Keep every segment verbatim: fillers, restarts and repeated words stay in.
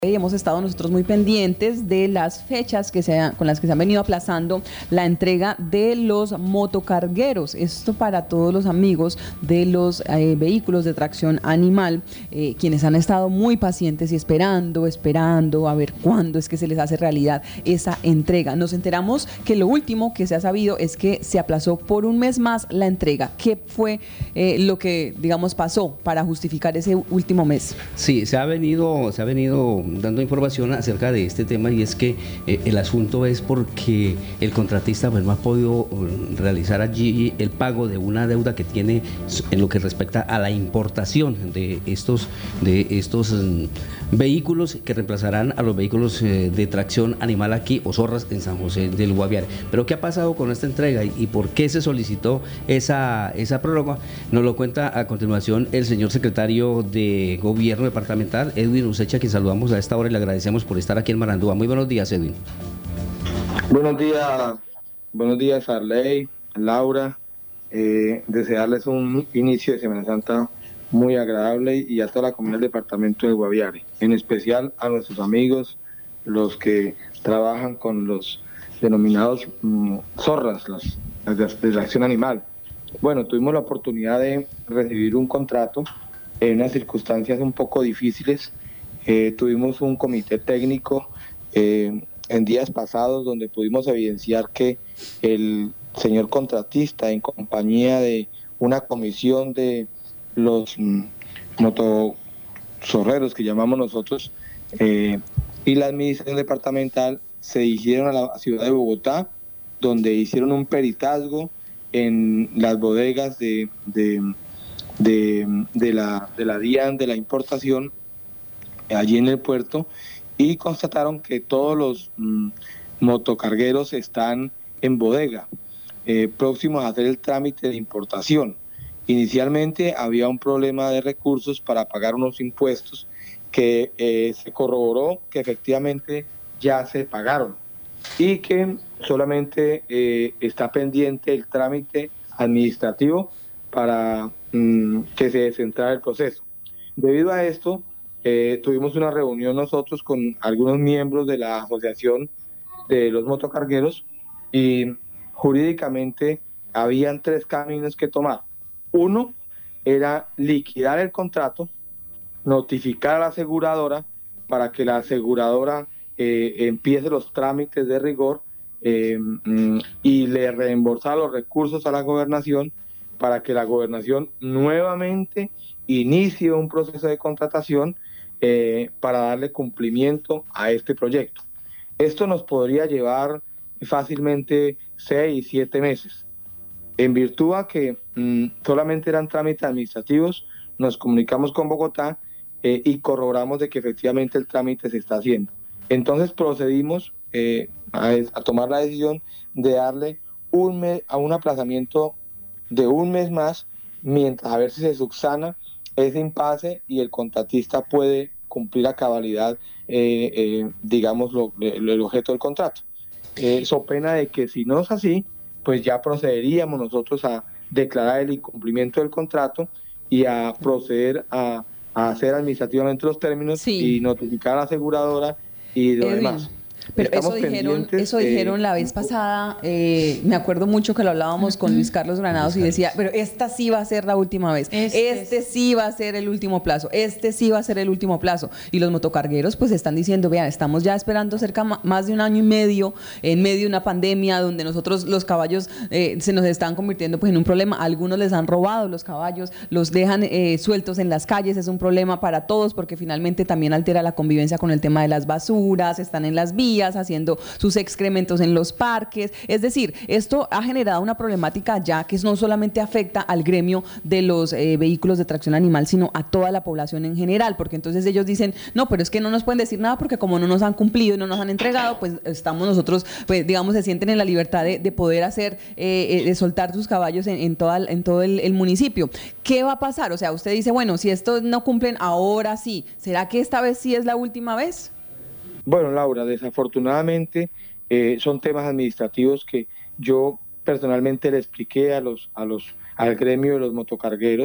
Y hemos estado nosotros muy pendientes de las fechas que se ha, con las que se han venido aplazando la entrega de los motocargueros. Esto para todos los amigos de los eh, vehículos de tracción animal, eh, quienes han estado muy pacientes y esperando, esperando a ver cuándo es que se les hace realidad esa entrega. Nos enteramos que lo último que se ha sabido es que se aplazó por un mes más la entrega. ¿Qué fue eh, lo que, digamos, pasó para justificar ese último mes? Sí, se ha venido, se ha venido dando información acerca de este tema, y es que eh, el asunto es porque el contratista pues no ha podido uh, realizar allí el pago de una deuda que tiene en lo que respecta a la importación de estos, de estos um, vehículos que reemplazarán a los vehículos eh, de tracción animal aquí o zorras en San José del Guaviare. Pero ¿qué ha pasado con esta entrega y, y por qué se solicitó esa, esa prórroga? Nos lo cuenta a continuación el señor secretario de Gobierno Departamental, Edwin Usecha, quien saludamos a esta hora y le agradecemos por estar aquí en Marandúa. Muy buenos días, Edwin. Buenos días, buenos días, Arley, Laura. Eh, desearles un inicio de Semana Santa muy agradable y a toda la comunidad del departamento del Guaviare, en especial a nuestros amigos, los que trabajan con los denominados mm, zorras, las, las de, de la acción animal. Bueno, tuvimos la oportunidad de recibir un contrato en unas circunstancias un poco difíciles. Eh, tuvimos un comité técnico eh, en días pasados donde pudimos evidenciar que el señor contratista, en compañía de una comisión de los mm, motozorreros que llamamos nosotros, eh, y la administración departamental, se dirigieron a la ciudad de Bogotá, donde hicieron un peritazgo en las bodegas de, de, de, de, la, de la DIAN, de la importación, allí en el puerto, y constataron que todos los mm, motocargueros están en bodega, eh, próximos a hacer el trámite de importación. Inicialmente había un problema de recursos para pagar unos impuestos que eh, se corroboró que efectivamente ya se pagaron y que solamente eh, está pendiente el trámite administrativo para mm, que se descentrara el proceso. Debido a esto, eh, tuvimos una reunión nosotros con algunos miembros de la Asociación de los Motocargueros y jurídicamente habían tres caminos que tomar. Uno era liquidar el contrato, notificar a la aseguradora para que la aseguradora eh, empiece los trámites de rigor eh, y le reembolsar los recursos a la gobernación para que la gobernación nuevamente inicie un proceso de contratación eh, para darle cumplimiento a este proyecto. Esto nos podría llevar fácilmente seis, siete meses. En virtud a que mmm, solamente eran trámites administrativos, nos comunicamos con Bogotá eh, y corroboramos de que efectivamente el trámite se está haciendo. Entonces procedimos eh, a, a tomar la decisión de darle un mes, a un aplazamiento de un mes más, mientras a ver si se subsana ese impasse y el contratista puede cumplir a cabalidad, eh, eh, digamos, lo, lo, el objeto del contrato. Eh, so pena de que si no es así, pues ya procederíamos nosotros a declarar el incumplimiento del contrato y a proceder a, a hacer administrativamente los términos Sí. y notificar a la aseguradora y lo Edwin, demás. pero Estamos eso dijeron, eso eh, dijeron la vez pasada, eh, me acuerdo mucho que lo hablábamos con Luis Carlos Granados y decía, pero esta sí va a ser la última vez, este, este sí va a ser el último plazo, este sí va a ser el último plazo. Y los motocargueros pues están diciendo, vean, estamos ya esperando cerca más de un año y medio, en medio de una pandemia donde nosotros los caballos eh, se nos están convirtiendo pues en un problema. Algunos les han robado los caballos, los dejan eh, sueltos en las calles, es un problema para todos porque finalmente también altera la convivencia con el tema de las basuras, están en las vías, haciendo sus excrementos en los parques. Es decir, esto ha generado una problemática ya que no solamente afecta al gremio de los eh, vehículos de tracción animal, sino a toda la población en general, porque entonces ellos dicen, no, pero es que no nos pueden decir nada porque como no nos han cumplido y no nos han entregado, pues estamos nosotros, pues digamos, se sienten en la libertad de, de poder hacer, eh, de soltar sus caballos en, en, toda, en todo el, el municipio. ¿Qué va a pasar? O sea, usted dice, bueno, si estos no cumplen, ahora sí. ¿Será que esta vez sí es la última vez? Bueno, Laura, desafortunadamente eh, son temas administrativos que yo personalmente le expliqué a los, a los, al gremio de los motocargueros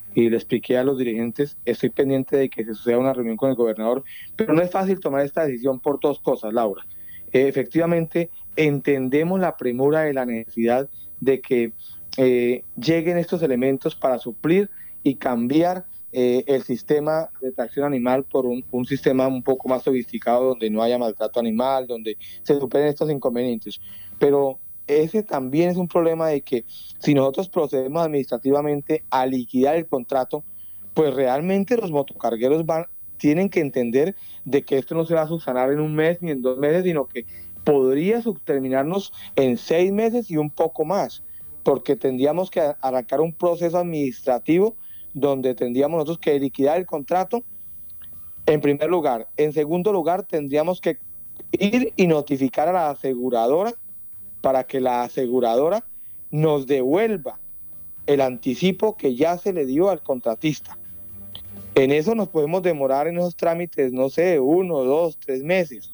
y le expliqué a los dirigentes, estoy pendiente de que se suceda una reunión con el gobernador, pero no es fácil tomar esta decisión por dos cosas, Laura. Eh, efectivamente, entendemos la premura de la necesidad de que eh, lleguen estos elementos para suplir y cambiar eh, el sistema de tracción animal por un, un sistema un poco más sofisticado, donde no haya maltrato animal, donde se superen estos inconvenientes. Pero ese también es un problema de que si nosotros procedemos administrativamente a liquidar el contrato, pues realmente los motocargueros van, tienen que entender de que esto no se va a subsanar en un mes ni en dos meses, sino que podría terminarnos en seis meses y un poco más, porque tendríamos que arrancar un proceso administrativo donde tendríamos nosotros que liquidar el contrato, en primer lugar. En segundo lugar, tendríamos que ir y notificar a la aseguradora para que la aseguradora nos devuelva el anticipo que ya se le dio al contratista. En eso nos podemos demorar en esos trámites, no sé, uno, dos, tres meses.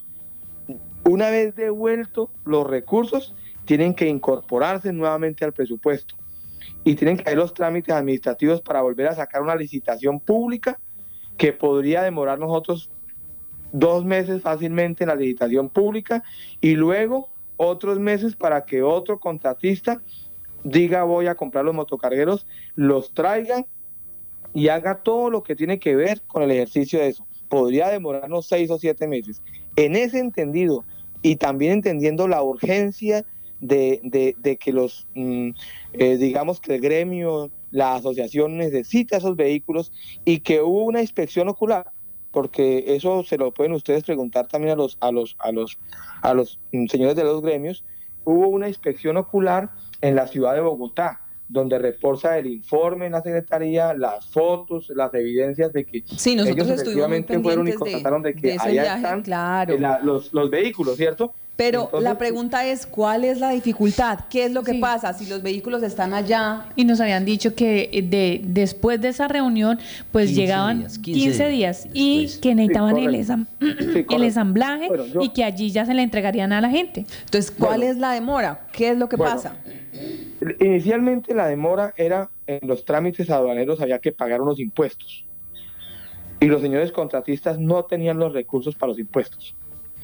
Una vez devueltos los recursos, tienen que incorporarse nuevamente al presupuesto y tienen que hacer los trámites administrativos para volver a sacar una licitación pública que podría demorar nosotros dos meses fácilmente en la licitación pública y luego otros meses para que otro contratista diga voy a comprar los motocargueros, los traigan y haga todo lo que tiene que ver con el ejercicio de eso. Podría demorarnos seis o siete meses. En ese entendido y también entendiendo la urgencia de, de, de que los, mm, eh, digamos que el gremio, la asociación necesita esos vehículos y que hubo una inspección ocular, porque eso se lo pueden ustedes preguntar también a los, a los, a los, a los señores de los gremios. Hubo una inspección ocular en la ciudad de Bogotá, donde reposa el informe en la Secretaría, las fotos, las evidencias de que sí, nosotros ellos efectivamente fueron y constataron de, de que de allá viaje, están claro. la, los, los vehículos, ¿cierto? Pero entonces, la pregunta es, ¿cuál es la dificultad? ¿Qué es lo que sí. pasa si los vehículos están allá? Y nos habían dicho que de después de esa reunión, pues llegaban días, quince, quince días y después. que necesitaban sí, el, ensam sí, el ensamblaje bueno, yo... y que allí ya se le entregarían a la gente. Entonces, ¿cuál bueno, es la demora? ¿Qué es lo que bueno, pasa? Inicialmente la demora era en los trámites aduaneros, había que pagar unos impuestos. Y los señores contratistas no tenían los recursos para los impuestos.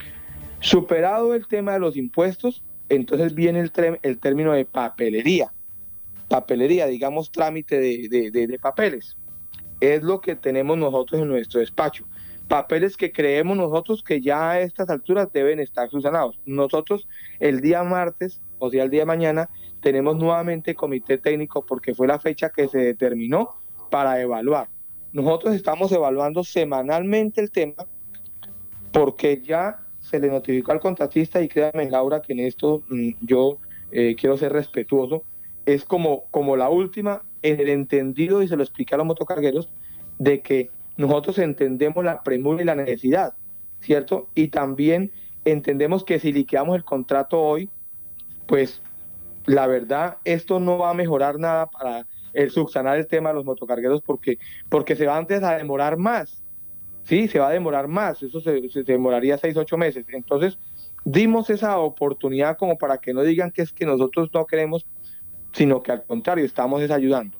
Superado el tema de los impuestos, entonces viene el, el término de papelería. Papelería, digamos, trámite de, de, de, de papeles. Es lo que tenemos nosotros en nuestro despacho. Papeles que creemos nosotros que ya a estas alturas deben estar subsanados. Nosotros el día martes, o sea, el día de mañana, tenemos nuevamente comité técnico porque fue la fecha que se determinó para evaluar. Nosotros estamos evaluando semanalmente el tema porque ya se le notificó al contratista y créanme, Laura, que en esto mmm, yo eh, quiero ser respetuoso, es como, como la última en el entendido, y se lo expliqué a los motocargueros, de que nosotros entendemos la premura y la necesidad, ¿cierto? Y también entendemos que si liquidamos el contrato hoy, pues la verdad, esto no va a mejorar nada para el subsanar el tema de los motocargueros porque, porque se va antes a demorar más. Sí, se va a demorar más, eso se, se demoraría seis, ocho meses. Entonces, dimos esa oportunidad como para que no digan que es que nosotros no queremos, sino que al contrario, estamos ayudando.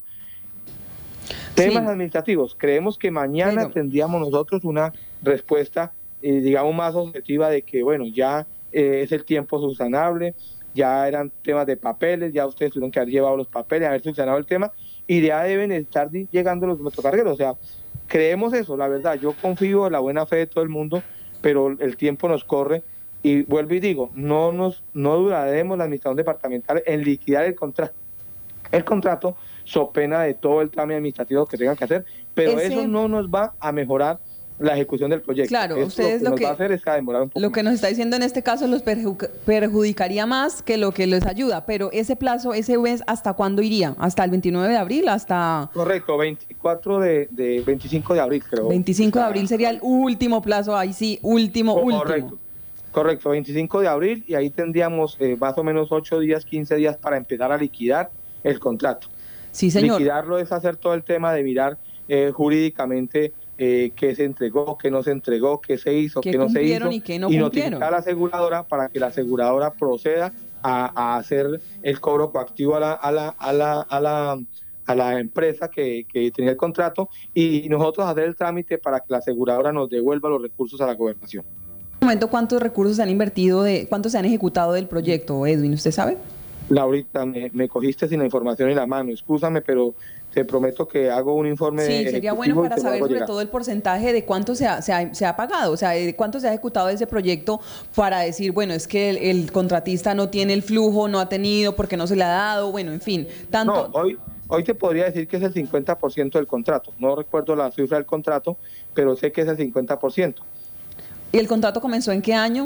Temas sí. administrativos, creemos que mañana Pero... tendríamos nosotros una respuesta, eh, digamos, más objetiva de que, bueno, ya eh, es el tiempo subsanable, ya eran temas de papeles, ya ustedes tuvieron que haber llevado los papeles, haber subsanado el tema, y ya deben estar llegando los motocargueros, o sea, creemos eso, la verdad, yo confío en la buena fe de todo el mundo, pero el tiempo nos corre y vuelvo y digo, no nos no duraremos la administración departamental en liquidar el contrato, el contrato so pena de todo el trámite administrativo que tengan que hacer, pero Ese... eso no nos va a mejorar la ejecución del proyecto. Claro, Esto ustedes lo que, lo que, nos va a hacer es un poco lo que nos está diciendo en este caso los perjudicaría más que lo que les ayuda, pero ese plazo, ese mes, ¿hasta cuándo iría? ¿Hasta el veintinueve de abril? ¿Hasta...? Correcto, veinticuatro de, de veinticinco de abril, creo. veinticinco de abril sería el último plazo, ahí sí, último, Correcto. último. Correcto, veinticinco de abril y ahí tendríamos eh, más o menos ocho días, quince días para empezar a liquidar el contrato. Sí, señor. Liquidarlo es hacer todo el tema de mirar eh, jurídicamente Eh, qué se entregó, qué no se entregó, qué se hizo, qué, qué no se hizo, y, qué no y notificar a la aseguradora para que la aseguradora proceda a, a hacer el cobro coactivo a la, a la, a la, a la, a la empresa que, que tenía el contrato y nosotros hacer el trámite para que la aseguradora nos devuelva los recursos a la gobernación. En este momento, ¿cuántos recursos se han invertido, de cuántos se han ejecutado del proyecto, Edwin? ¿Usted sabe? Laurita, me, me cogiste sin la información en la mano, excúsame, pero te prometo que hago un informe. Sí, sería bueno para saber sobre todo el porcentaje de cuánto se ha, se, ha, se ha pagado, o sea, de cuánto se ha ejecutado ese proyecto para decir, bueno, es que el, el contratista no tiene el flujo, no ha tenido, porque no se le ha dado, bueno, en fin, tanto... No, hoy, hoy te podría decir que es el cincuenta por ciento del contrato, no recuerdo la cifra del contrato, pero sé que es el cincuenta por ciento. ¿Y el contrato comenzó en qué año?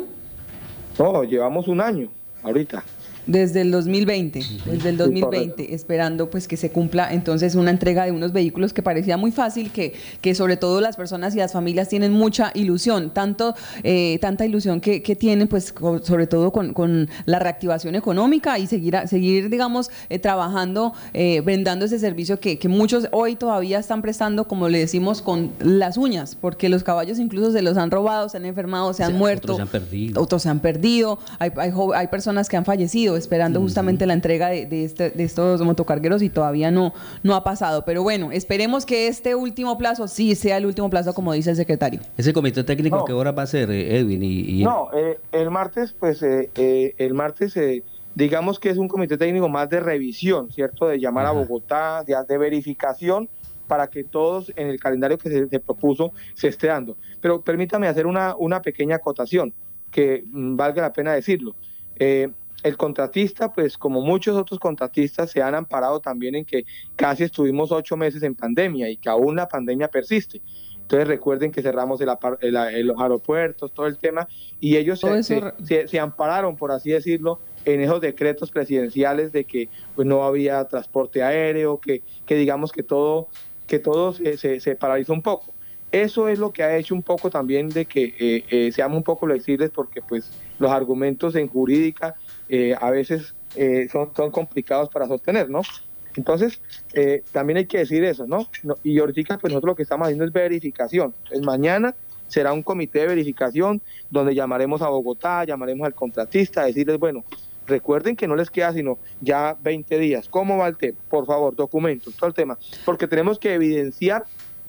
No, llevamos un año, ahorita. Desde el dos mil veinte, desde el dos mil veinte, sí, esperando pues que se cumpla entonces una entrega de unos vehículos que parecía muy fácil, que, que sobre todo las personas y las familias tienen mucha ilusión, tanto eh, tanta ilusión que, que tienen pues con, sobre todo con, con la reactivación económica y seguir, seguir digamos eh, trabajando, eh, brindando ese servicio que, que muchos hoy todavía están prestando, como le decimos, con las uñas, porque los caballos incluso se los han robado, se han enfermado, se han o sea, muerto, otros se han perdido, otros se han perdido, hay, hay, hay personas que han fallecido esperando uh-huh. justamente la entrega de, de, este, de estos motocargueros y todavía no, no ha pasado. Pero bueno, esperemos que este último plazo sí sea el último plazo, como dice el secretario. ¿Ese comité técnico no. qué hora va a ser, Edwin? Y, y... No, eh, el martes, pues eh, eh, el martes, eh, digamos que es un comité técnico más de revisión, ¿cierto? De llamar uh-huh. a Bogotá, de, de verificación, para que todos en el calendario que se, se propuso se esté dando. Pero permítame hacer una, una pequeña acotación, que mm, valga la pena decirlo. Eh, El contratista, pues como muchos otros contratistas, se han amparado también en que casi estuvimos ocho meses en pandemia y que aún la pandemia persiste. Entonces recuerden que cerramos el, el, el, los aeropuertos, todo el tema, y ellos se, se, se, se ampararon, por así decirlo, en esos decretos presidenciales de que pues, no había transporte aéreo, que, que digamos que todo, que todo se, se, se paralizó un poco. Eso es lo que ha hecho un poco también de que eh, eh, seamos un poco flexibles, porque pues los argumentos en jurídica eh, a veces eh, son, son complicados para sostener, ¿no? Entonces, eh, también hay que decir eso, ¿no? no y ahorita pues nosotros lo que estamos haciendo es verificación. Entonces, mañana será un comité de verificación donde llamaremos a Bogotá, llamaremos al contratista, a decirles, bueno, recuerden que no les queda sino ya veinte días. ¿Cómo va el tema? Por favor, documentos, todo el tema. Porque tenemos que evidenciar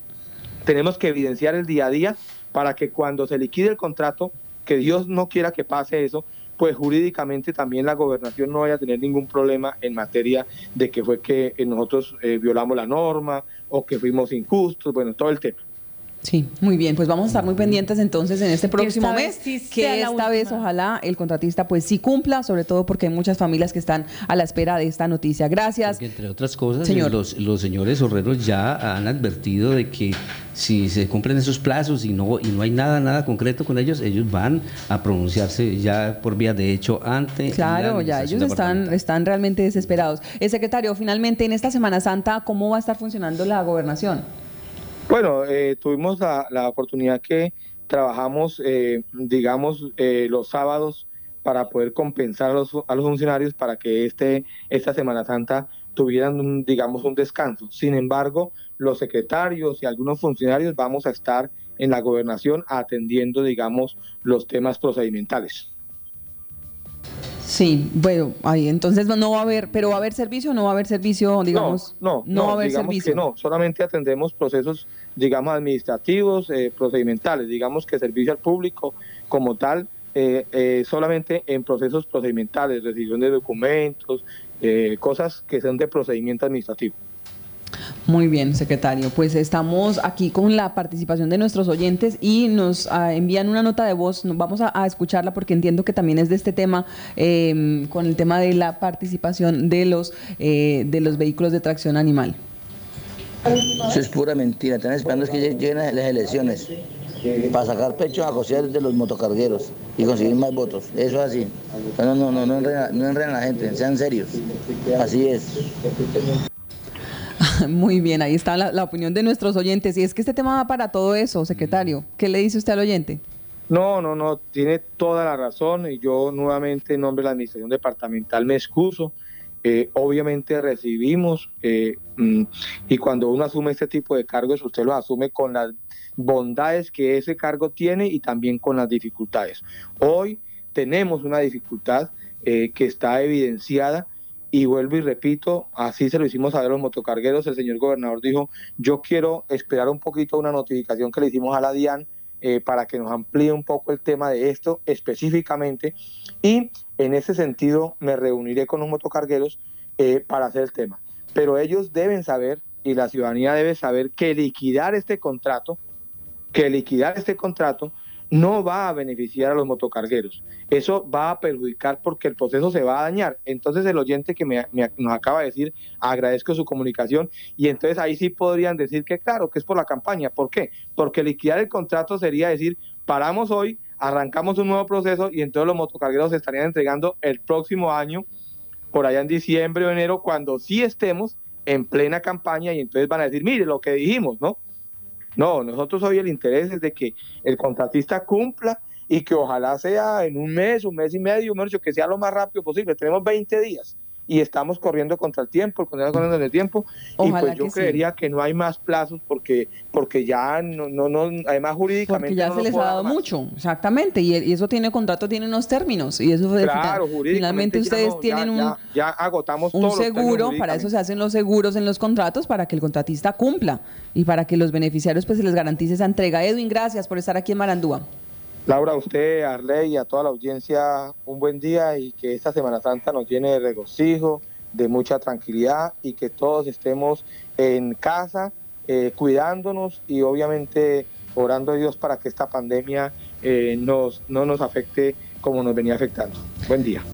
Tenemos que evidenciar el día a día para que cuando se liquide el contrato, que Dios no quiera que pase eso, pues jurídicamente también la gobernación no vaya a tener ningún problema en materia de que fue que nosotros eh, violamos la norma o que fuimos injustos, bueno, todo el tema. Sí, muy bien, pues vamos a estar muy pendientes entonces en este próximo mes, sí que esta vez ojalá el contratista pues sí cumpla, sobre todo porque hay muchas familias que están a la espera de esta noticia. Gracias. Porque entre otras cosas, señor. Los, los señores herreros ya han advertido de que si se cumplen esos plazos y no y no hay nada nada concreto con ellos, ellos van a pronunciarse ya por vía de hecho ante Claro, ya ellos están están realmente desesperados. El secretario, finalmente en esta Semana Santa, ¿cómo va a estar funcionando la gobernación? Bueno, eh, tuvimos la, la oportunidad que trabajamos, eh, digamos, eh, los sábados para poder compensar a los, a los funcionarios para que este esta Semana Santa tuvieran, un, digamos, un descanso. Sin embargo, los secretarios y algunos funcionarios vamos a estar en la gobernación atendiendo, digamos, los temas procedimentales. Sí, bueno, ahí entonces no va a haber, pero va a haber servicio o no va a haber servicio, digamos. No, no, no, no va a haber digamos servicio. Que no, solamente atendemos procesos, digamos, administrativos, eh, procedimentales, digamos que servicio al público como tal, eh, eh, solamente en procesos procedimentales, recepción de documentos, eh, cosas que son de procedimiento administrativo. Muy bien, secretario. Pues estamos aquí con la participación de nuestros oyentes y nos uh, envían una nota de voz. Nos vamos a, a escucharla porque entiendo que también es de este tema, eh, con el tema de la participación de los eh, de los vehículos de tracción animal. Eso es pura mentira. Están esperando es que lleguen las elecciones para sacar pecho a coser de los motocargueros y conseguir más votos. Eso es así. No, no, no, no enredan, no enredan a la gente. Sean serios. Así es. Muy bien, ahí está la, la opinión de nuestros oyentes. Y es que este tema va para todo eso, secretario. ¿Qué le dice usted al oyente? No, no, no, tiene toda la razón. Y yo nuevamente en nombre de la administración departamental me excuso. Eh, obviamente recibimos eh, mm, y cuando uno asume este tipo de cargos, usted los asume con las bondades que ese cargo tiene y también con las dificultades. Hoy tenemos una dificultad eh, que está evidenciada y vuelvo y repito, así se lo hicimos saber a los motocargueros. El señor gobernador dijo, yo quiero esperar un poquito una notificación que le hicimos a la DIAN eh, para que nos amplíe un poco el tema de esto específicamente, y en ese sentido me reuniré con los motocargueros eh, para hacer el tema. Pero ellos deben saber, y la ciudadanía debe saber, que liquidar este contrato, que liquidar este contrato no va a beneficiar a los motocargueros. Eso va a perjudicar porque el proceso se va a dañar. Entonces el oyente que me, me, nos acaba de decir, agradezco su comunicación, y entonces ahí sí podrían decir que claro, que es por la campaña. ¿Por qué? Porque liquidar el contrato sería decir, paramos hoy, arrancamos un nuevo proceso y entonces los motocargueros se estarían entregando el próximo año, por allá en diciembre o enero, cuando sí estemos en plena campaña, y entonces van a decir, mire lo que dijimos, ¿no? No, nosotros hoy el interés es de que el contratista cumpla y que ojalá sea en un mes, un mes y medio, un mes, que sea lo más rápido posible. Tenemos veinte días y estamos corriendo contra el tiempo, estamos corriendo en el tiempo, ojalá, y pues yo que creería sí. que no hay más plazos porque porque ya no, no, no además jurídicamente porque ya no se les ha dado más. Mucho, exactamente, y, y eso tiene contrato, tiene unos términos, y eso claro, final, finalmente ustedes no, tienen ya, un, ya, ya agotamos un seguro, para eso se hacen los seguros en los contratos, para que el contratista cumpla y para que los beneficiarios pues se les garantice esa entrega. Edwin, gracias por estar aquí en Marandúa. Laura, a usted, a Arley y a toda la audiencia, un buen día, y que esta Semana Santa nos llene de regocijo, de mucha tranquilidad, y que todos estemos en casa, eh, cuidándonos y obviamente orando a Dios para que esta pandemia eh, nos, no nos afecte como nos venía afectando. Buen día.